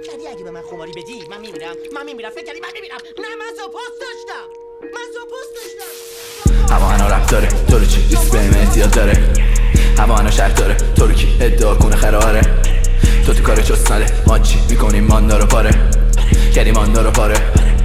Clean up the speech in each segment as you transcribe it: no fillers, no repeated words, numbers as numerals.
کردی اگه به من خماری بدی من میمیرم فکر کردی من میمیرم؟ نه من زاپاس داشتم هوا هنو رپ داره تو رو چی ریسک بهم احتیاط داره هوا هنو شرط داره تو رو کی ادعا کنه خراره تو کار چستنده ما چی میکنیم ماندا رو پاره کردیم ماندا رو پاره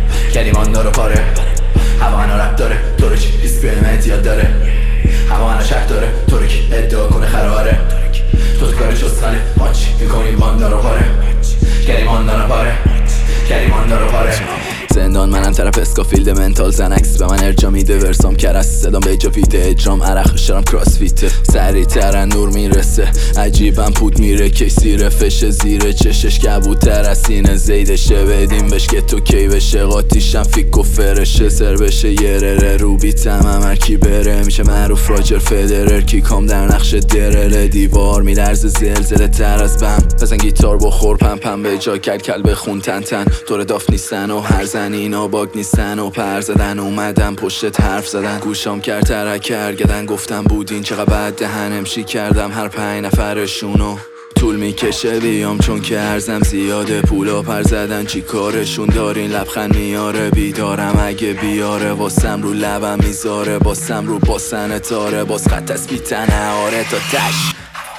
هوا هنو رپ داره تو رو چی ریسک بهم احتیاط داره هوا هنو شرط داره تو رو کی ادعا کنه خراره تو کار چستنده ما چی میکنیم ماندا رو پاره کردیم ماندا رو پاره زندان منم طرف اسکافیلد منتال زنکس به من ارجا میده ورسام کرست صدام به جا فیته اجرام عرق شرم کراس فیته سریع تر نور میرسه عجیبم پود میره کیسی رفشه زیر چشش کبوتر از سینه زیدشه بدیم بش که تو کی بشه قاتیشم فیک و فرشه سر بشه یه رره رو بیتم هر کی بره میشه معروف راجر فدرر کیکام در نقش درل دیوار میلرزه زلزله تر از بم بزن گیتار بخور پم به جا کل بخون تن دور داف نیستن و هر زن اینا باگ نیستن و پر زدن اومدم پشت حرف زدن گوشام کرد ترک گدن گفتم بودین چقدر بد دهنم شی کردم هر 5 نفرشونو طول میکشه بیام چون که ارزم زیاده پولا پر زدن چی کارشون دارین لبخند میاره بیدارم اگه بیاره واسم رو لبم میذاره باسم رو باسن تاره باز خط از بیتنه آره تا تش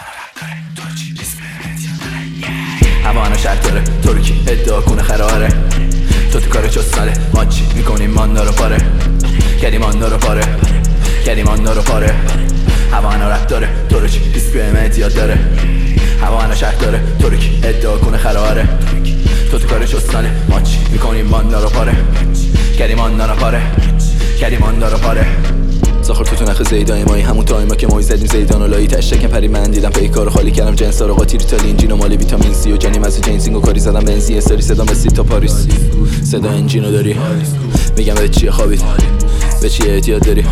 هوا هنو شرط داره تو رو کی ادعا کنه خراره تو کار چستنده ما چی میکنیم ماندا رو پاره کردیم ماندا رو پاره هوا هنو رپ داره تو رو چی ریسک بهم احتیاط داره هوا هنو شرط داره تو رو کی ادعا کنه خراره تو کار چستنده ما چی میکنیم ماندا رو پاره کردیم ماندا رو پاره ساخر تو نخ زیدای مایی همون تایما که مایی زدیم زیدان و لایی تشکم پری من دیدم پیکارو خالی کردم جنسا رو قاطی ریتال انجین و مالی ویتامین سی و جنیم از جنسینگ و کاری زدم بنزی استوری صدا رسید تا پاریس صدا انجینو داری میگم به چیه خوابید به چیه احتیاط داری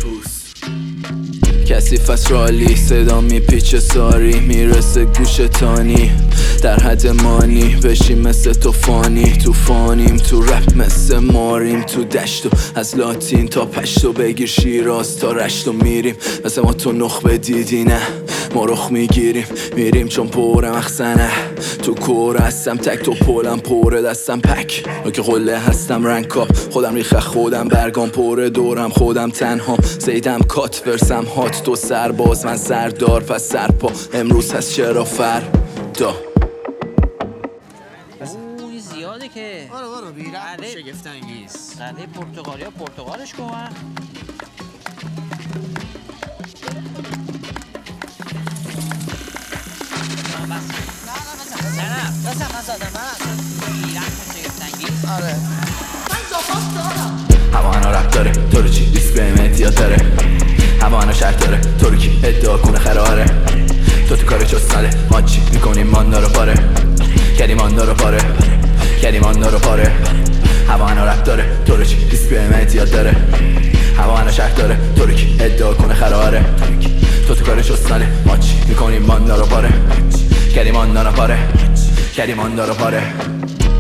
کسی فست رالی صدا میپیچه ساری میرسه گوش تانی در حد مانی بشیم مثل توفانیم تو رپ مثل ماریم تو دشتو از لاتین تا پشتو بگیر شیراز تا رشتو میریم مثل ما تو نخبه دیدی نه ما رخ میریم چون پره مخزنه تو کور هستم تک تو پولم پره دستم پک که قله هستم رنگ کاپ خودم ریخه خودم برگام پره دورم خودم تنها زیدم کات ورسم هات تو سرباز من سردار پس سرپا امروز هست چرا فردا اوه زیاده که برو بیرم شگفت‌انگیز قله پرتغالیا پرتغالش کن آره من زاپاس دارم هوا هنو رپ داره تو رو چی ریسک بهم احتیاط داره هوا هنو شرط داره تو رو کی ادعا کنه خراره تو کار چستنده ما چی میکنیم ماندا رو پاره کردیم ماندا رو پاره هوا هنو رپ داره تو رو چی ریسک بهم احتیاط داره هوا هنو شرط داره تو رو کی ادعا کنه خراره تو کار چستنده ما چی میکنیم ماندا رو پاره کردیم ماندا رو پاره